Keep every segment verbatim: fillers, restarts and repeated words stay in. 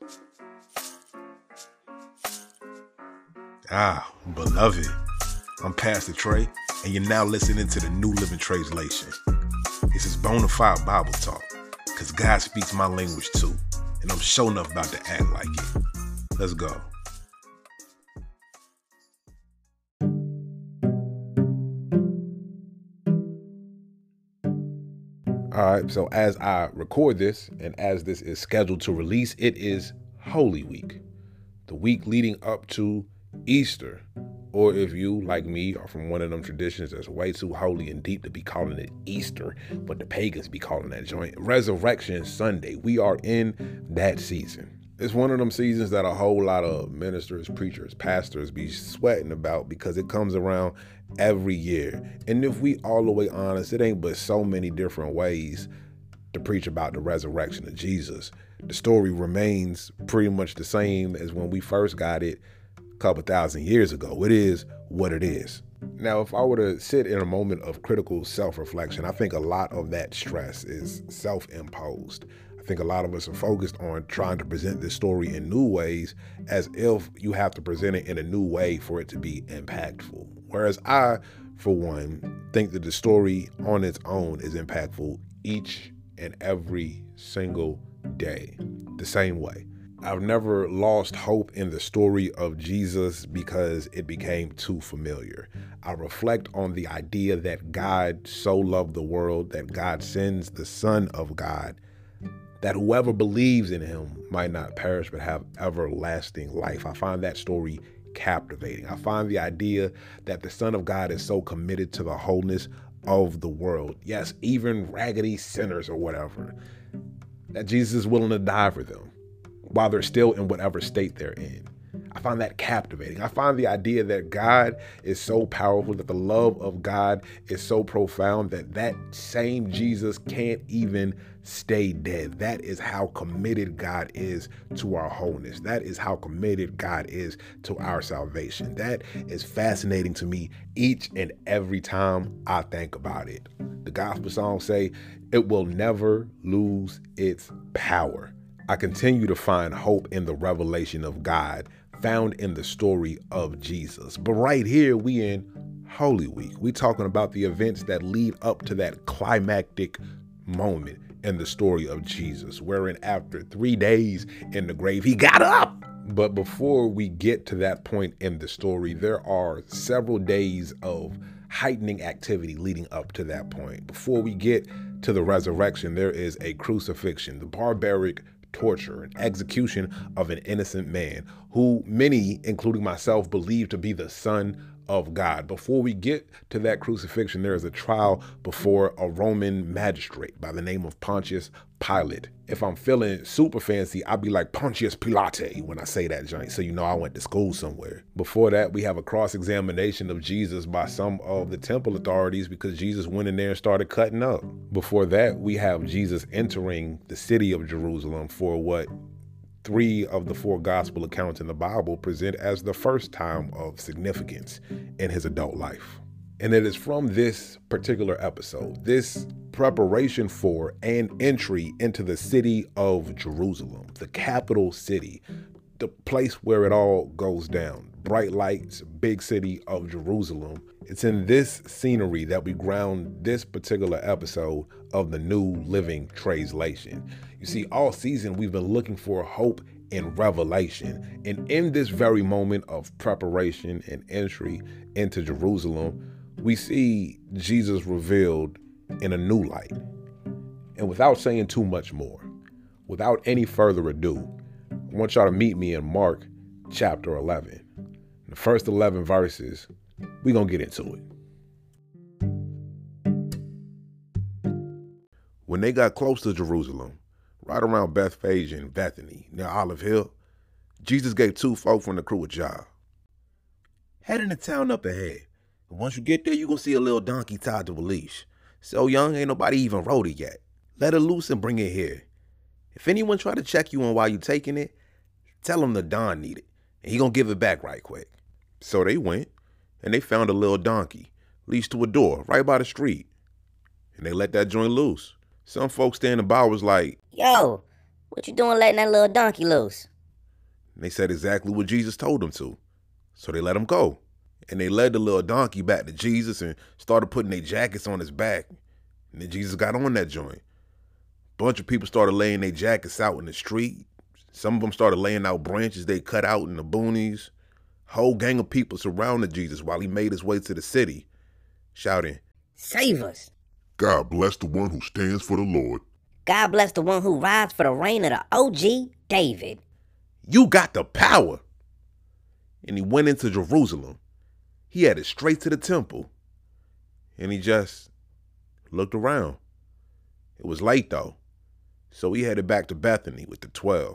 Ah, beloved, I'm Pastor Trey, and you're now listening to the New Living Translation. This is bona fide Bible talk, because God speaks my language too, and I'm sure enough about to act like it. Let's go. All right, so as I record this, and as this is scheduled to release, it is Holy Week, the week leading up to Easter, or if you, like me, are from one of them traditions that's way too holy and deep to be calling it Easter, but the pagans be calling that joint Resurrection Sunday. We are in that season. It's one of them seasons that a whole lot of ministers, preachers, pastors be sweating about because it comes around every year. And if we all the way honest, it ain't but so many different ways to preach about the resurrection of Jesus. The story remains pretty much the same as when we first got it couple thousand years ago. It is what it is. Now, if I were to sit in a moment of critical self-reflection, I think a lot of that stress is self-imposed. I think a lot of us are focused on trying to present this story in new ways, as if you have to present it in a new way for it to be impactful. Whereas I, for one, think that the story on its own is impactful each and every single day, the same way. I've never lost hope in the story of Jesus because it became too familiar. I reflect on the idea that God so loved the world that God sends the Son of God, that whoever believes in him might not perish but have everlasting life. I find that story captivating. I find the idea that the Son of God is so committed to the wholeness of the world, yes, even raggedy sinners or whatever, that Jesus is willing to die for them while they're still in whatever state they're in. I find that captivating. I find the idea that God is so powerful, that the love of God is so profound that that same Jesus can't even stay dead. That is how committed God is to our wholeness. That is how committed God is to our salvation. That is fascinating to me each and every time I think about it. The gospel songs say it will never lose its power. I continue to find hope in the revelation of God found in the story of Jesus. But right here, we in Holy Week. We talking about the events that lead up to that climactic moment in the story of Jesus, wherein after three days in the grave, he got up. But before we get to that point in the story, there are several days of heightening activity leading up to that point. Before we get to the resurrection, there is a crucifixion, the barbaric torture and execution of an innocent man who many, including myself, believe to be the Son of God. Before we get to that crucifixion, there is a trial before a Roman magistrate by the name of Pontius Pilate. If I'm feeling super fancy, I'll be like Pontius Pilate when I say that joint, so you know I went to school somewhere. Before that, we have a cross-examination of Jesus by some of the temple authorities because Jesus went in there and started cutting up. Before that, we have Jesus entering the city of Jerusalem for what three of the four gospel accounts in the Bible present as the first time of significance in his adult life. And it is from this particular episode, this preparation for and entry into the city of Jerusalem, the capital city, the place where it all goes down, bright lights, big city of Jerusalem. It's in this scenery that we ground this particular episode of the New Living Translation. You see, all season we've been looking for hope in revelation. And in this very moment of preparation and entry into Jerusalem, we see Jesus revealed in a new light. And without saying too much more, without any further ado, I want y'all to meet me in Mark chapter eleven. The first eleven verses, we're going to get into it. When they got close to Jerusalem, right around Bethphage and Bethany, near Olive Hill, Jesus gave two folk from the crew a job. Head into town up ahead. And once you get there, you're going to see a little donkey tied to a leash. So young, ain't nobody even rode it yet. Let her loose and bring it here. If anyone try to check you on while you taking it, tell him the Don need it, and he going to give it back right quick. So they went, and they found a little donkey, leashed to a door right by the street. And they let that joint loose. Some folks standing by was like, "Yo, what you doing letting that little donkey loose?" And they said exactly what Jesus told them to. So they let him go. And they led the little donkey back to Jesus and started putting their jackets on his back. And then Jesus got on that joint. A bunch of people started laying their jackets out in the street. Some of them started laying out branches they cut out in the boonies. Whole gang of people surrounded Jesus while he made his way to the city, shouting, "Save us. God bless the one who stands for the Lord. God bless the one who rides for the reign of the O G, David. You got the power." And he went into Jerusalem. He headed straight to the temple. And he just looked around. It was late though. So he headed back to Bethany with the twelve.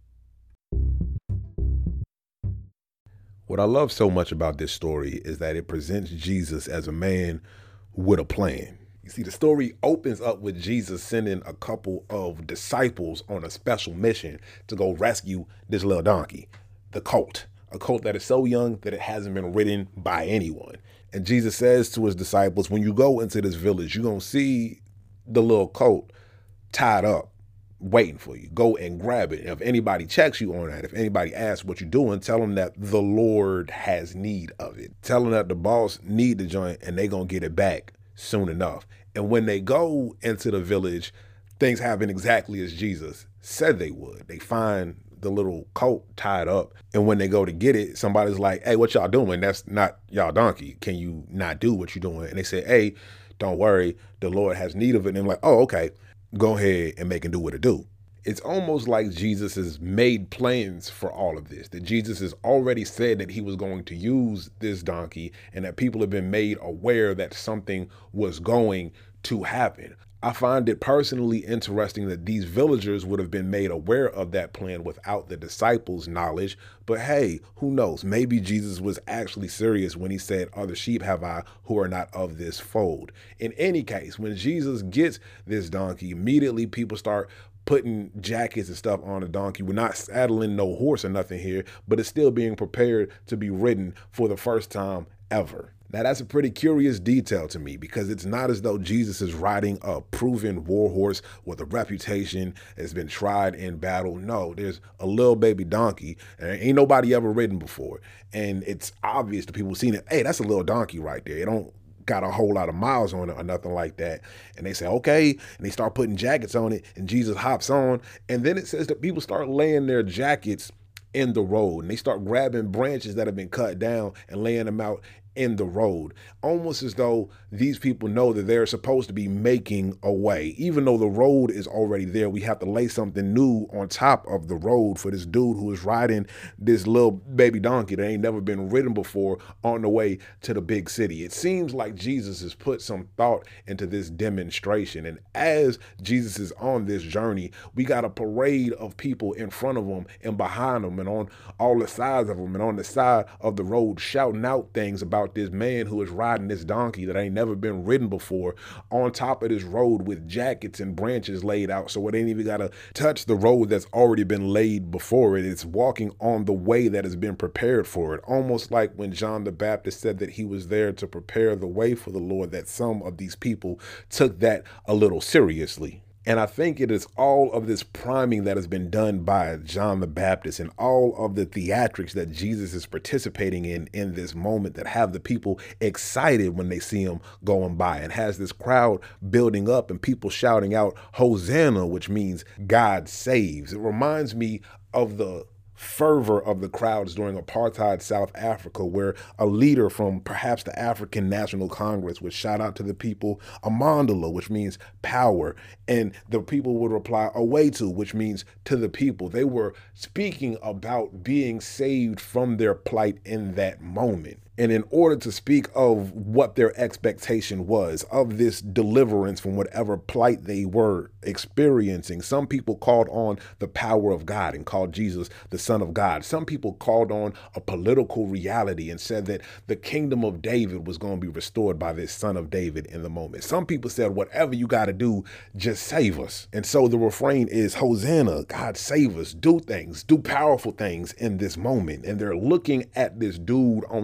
What I love so much about this story is that it presents Jesus as a man with a plan. You see, the story opens up with Jesus sending a couple of disciples on a special mission to go rescue this little donkey, the colt, a colt that is so young that it hasn't been ridden by anyone. And Jesus says to his disciples, when you go into this village, you're going to see the little colt tied up, waiting for you. Go and grab it. And if anybody checks you on that, if anybody asks what you're doing, tell them that the Lord has need of it. Tell them that the boss need the joint and they gonna get it back soon enough. And when they go into the village, things happen exactly as Jesus said they would. They find the little colt tied up. And when they go to get it, somebody's like, "Hey, what y'all doing? That's not y'all donkey. Can you not do what you're doing?" And they say, "Hey, don't worry. The Lord has need of it." And I'm like, "Oh, okay. Go ahead and make it do what it do." It's almost like Jesus has made plans for all of this, that Jesus has already said that he was going to use this donkey and that people have been made aware that something was going to happen. I find it personally interesting that these villagers would have been made aware of that plan without the disciples' knowledge. But hey, who knows? Maybe Jesus was actually serious when he said, "Other sheep have I who are not of this fold." In any case, when Jesus gets this donkey, immediately people start putting jackets and stuff on a donkey. We're not saddling no horse or nothing here, but it's still being prepared to be ridden for the first time ever. Now, that's a pretty curious detail to me because it's not as though Jesus is riding a proven war horse with a reputation that's been tried in battle. No, there's a little baby donkey and ain't nobody ever ridden before. And it's obvious to people seeing it, hey, that's a little donkey right there. It don't got a whole lot of miles on it or nothing like that. And they say, okay. And they start putting jackets on it and Jesus hops on. And then it says that people start laying their jackets in the road and they start grabbing branches that have been cut down and laying them out in the road, almost as though these people know that they're supposed to be making a way. Even though the road is already there, we have to lay something new on top of the road for this dude who is riding this little baby donkey that ain't never been ridden before on the way to the big city. It seems like Jesus has put some thought into this demonstration. And as Jesus is on this journey, we got a parade of people in front of him and behind him and on all the sides of him and on the side of the road shouting out things about this man who is riding this donkey that ain't never been ridden before on top of this road with jackets and branches laid out. So it ain't even got to touch the road that's already been laid before it. It's walking on the way that has been prepared for it. Almost like when John the Baptist said that he was there to prepare the way for the Lord, that some of these people took that a little seriously. And I think it is all of this priming that has been done by John the Baptist and all of the theatrics that Jesus is participating in in this moment that have the people excited when they see him going by and has this crowd building up and people shouting out Hosanna, which means God saves. It reminds me of the fervor of the crowds during apartheid South Africa, where a leader from perhaps the African National Congress would shout out to the people, Amandla, which means power. And the people would reply, Awetu, which means to the people. They were speaking about being saved from their plight in that moment. And in order to speak of what their expectation was of this deliverance from whatever plight they were experiencing, some people called on the power of God and called Jesus the Son of God. Some people called on a political reality and said that the kingdom of David was going to be restored by this son of David in the moment. Some people said, whatever you got to do, just save us. And so the refrain is, Hosanna, God save us, do things, do powerful things in this moment. And they're looking at this dude on the little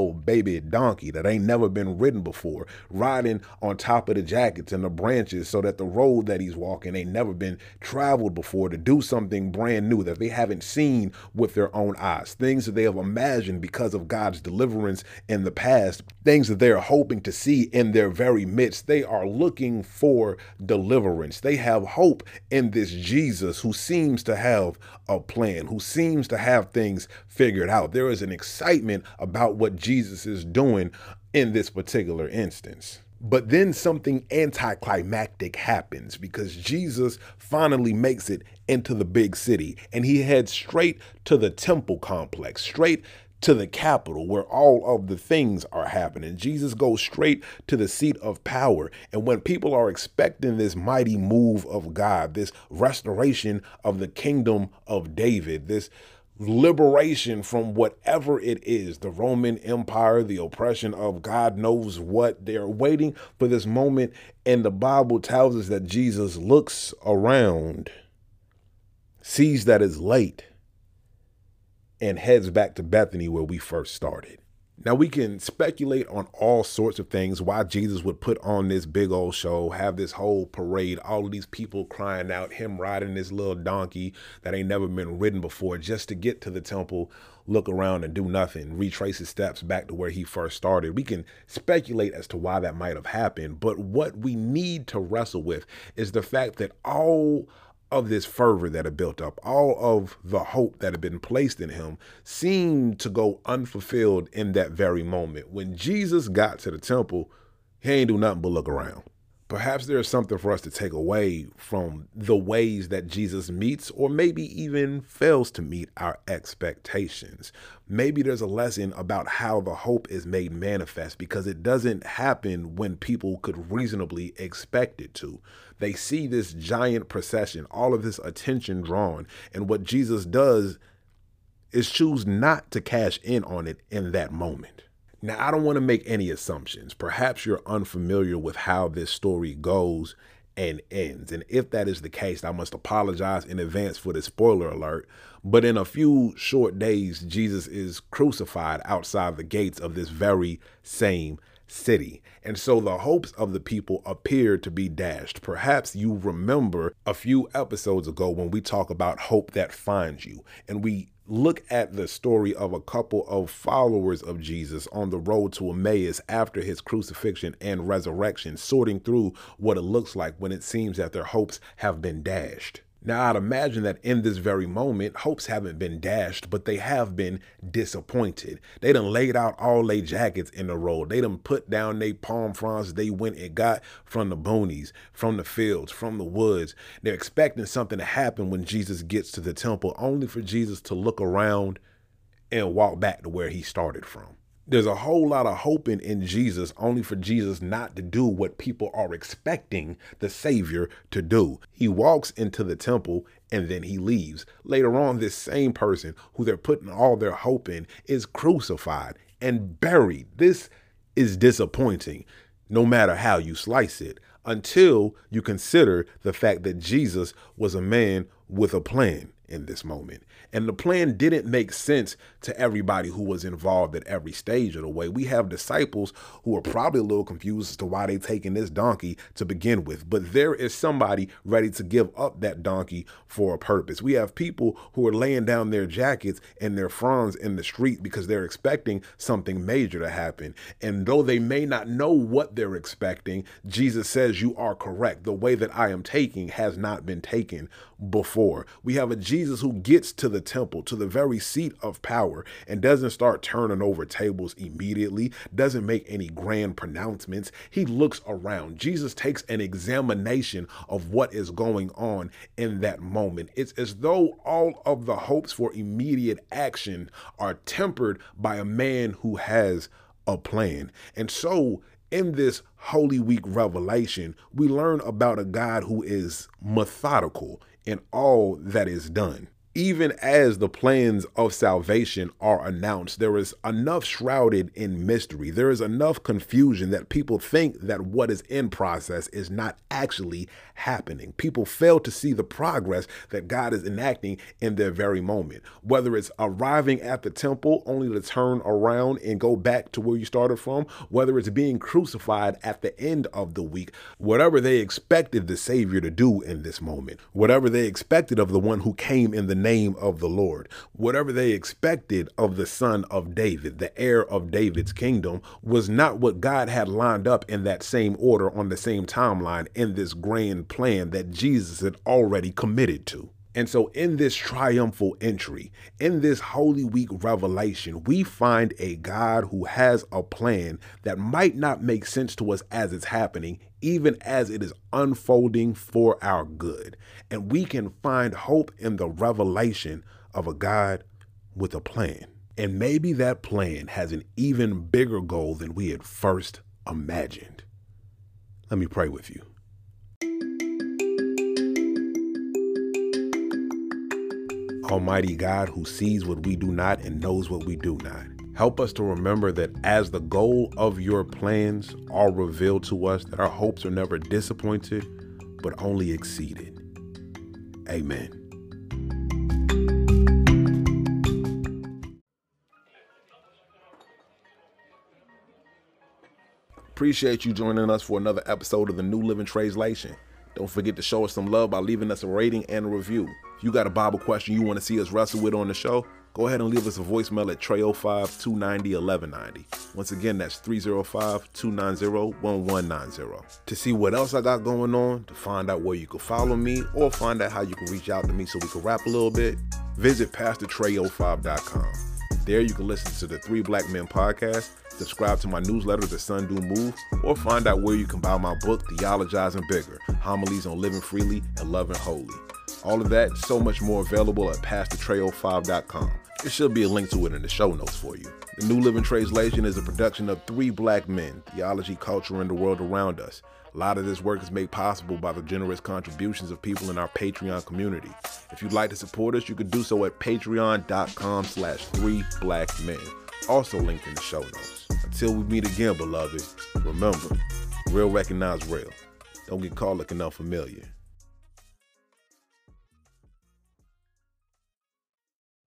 little baby donkey that ain't never been ridden before, riding on top of the jackets and the branches so that the road that he's walking ain't never been traveled before, to do something brand new that they haven't seen with their own eyes, things that they have imagined because of God's deliverance in the past, things that they're hoping to see in their very midst. They are looking for deliverance. They have hope in this Jesus who seems to have a plan, who seems to have things figured out. There is an excitement about what Jesus is doing in this particular instance. But then something anticlimactic happens, because Jesus finally makes it into the big city and he heads straight to the temple complex, straight to the capital where all of the things are happening. Jesus goes straight to the seat of power. And when people are expecting this mighty move of God, this restoration of the kingdom of David, this liberation from whatever it is, the Roman Empire, the oppression of God knows what, they're waiting for this moment. And the Bible tells us that Jesus looks around, sees that it's late, and heads back to Bethany where we first started. Now, we can speculate on all sorts of things, why Jesus would put on this big old show, have this whole parade, all of these people crying out, him riding this little donkey that ain't never been ridden before, just to get to the temple, look around and do nothing, retrace his steps back to where he first started. We can speculate as to why that might have happened. But what we need to wrestle with is the fact that all of this fervor that had built up, all of the hope that had been placed in him, seemed to go unfulfilled in that very moment. When Jesus got to the temple, he ain't do nothing but look around. Perhaps there's something for us to take away from the ways that Jesus meets, or maybe even fails to meet, our expectations. Maybe there's a lesson about how the hope is made manifest, because it doesn't happen when people could reasonably expect it to. They see this giant procession, all of this attention drawn, and what Jesus does is choose not to cash in on it in that moment. Now, I don't want to make any assumptions. Perhaps you're unfamiliar with how this story goes and ends. And if that is the case, I must apologize in advance for the spoiler alert. But in a few short days, Jesus is crucified outside the gates of this very same city. And so the hopes of the people appear to be dashed. Perhaps you remember a few episodes ago when we talk about hope that finds you, and we look at the story of a couple of followers of Jesus on the road to Emmaus after his crucifixion and resurrection, sorting through what it looks like when it seems that their hopes have been dashed. Now, I'd imagine that in this very moment, hopes haven't been dashed, but they have been disappointed. They done laid out all their jackets in the road. They done put down their palm fronds they went and got from the boonies, from the fields, from the woods. They're expecting something to happen when Jesus gets to the temple, only for Jesus to look around and walk back to where he started from. There's a whole lot of hoping in Jesus, only for Jesus not to do what people are expecting the Savior to do. He walks into the temple and then he leaves. Later on, this same person who they're putting all their hope in is crucified and buried. This is disappointing, no matter how you slice it, until you consider the fact that Jesus was a man with a plan in this moment. And the plan didn't make sense to everybody who was involved at every stage of the way. We have disciples who are probably a little confused as to why they taking this donkey to begin with. But there is somebody ready to give up that donkey for a purpose. We have people who are laying down their jackets and their fronds in the street because they're expecting something major to happen. And though they may not know what they're expecting, Jesus says, you are correct. The way that I am taking has not been taken before. We have a Jesus who gets to the temple, to the very seat of power, and doesn't start turning over tables immediately, doesn't make any grand pronouncements. He looks around. Jesus takes an examination of what is going on in that moment. It's as though all of the hopes for immediate action are tempered by a man who has a plan. And so in this Holy Week revelation, we learn about a God who is methodical in all that is done. Even as the plans of salvation are announced, there is enough shrouded in mystery. There is enough confusion that people think that what is in process is not actually happening. People fail to see the progress that God is enacting in their very moment. Whether it's arriving at the temple only to turn around and go back to where you started from, whether it's being crucified at the end of the week, whatever they expected the Savior to do in this moment, whatever they expected of the one who came in the name of the Lord, whatever they expected of the son of David, the heir of David's kingdom, was not what God had lined up in that same order on the same timeline in this grand plan that Jesus had already committed to. And so in this triumphal entry, in this Holy Week revelation, we find a God who has a plan that might not make sense to us as it's happening, even as it is unfolding for our good. And we can find hope in the revelation of a God with a plan. And maybe that plan has an even bigger goal than we had first imagined. Let me pray with you. Almighty God, who sees what we do not and knows what we do not, help us to remember that as the goal of your plans are revealed to us, that our hopes are never disappointed, but only exceeded. Amen. Appreciate you joining us for another episode of the New Living Translation. Don't forget to show us some love by leaving us a rating and a review. If you got a Bible question you want to see us wrestle with on the show, go ahead and leave us a voicemail at three oh five, two nine oh, one one nine oh. Once again, that's three oh five, two nine oh, one one nine oh. To see what else I got going on, to find out where you can follow me, or find out how you can reach out to me so we can rap a little bit, visit pastor trey oh five dot com. There you can listen to the Three Black Men podcast, subscribe to my newsletter, The Sundu Move, or find out where you can buy my book, Theologizing Bigger, Homilies on Living Freely and Loving Holy. All of that, so much more available at pastor trey oh five dot com. There should be a link to it in the show notes for you. The New Living Translation is a production of Three Black Men, theology, culture, and the world around us. A lot of this work is made possible by the generous contributions of people in our Patreon community. If you'd like to support us, you can do so at patreon.com slash three black men. Also linked in the show notes. Until we meet again, beloved, remember, real recognize real. Don't get caught looking unfamiliar.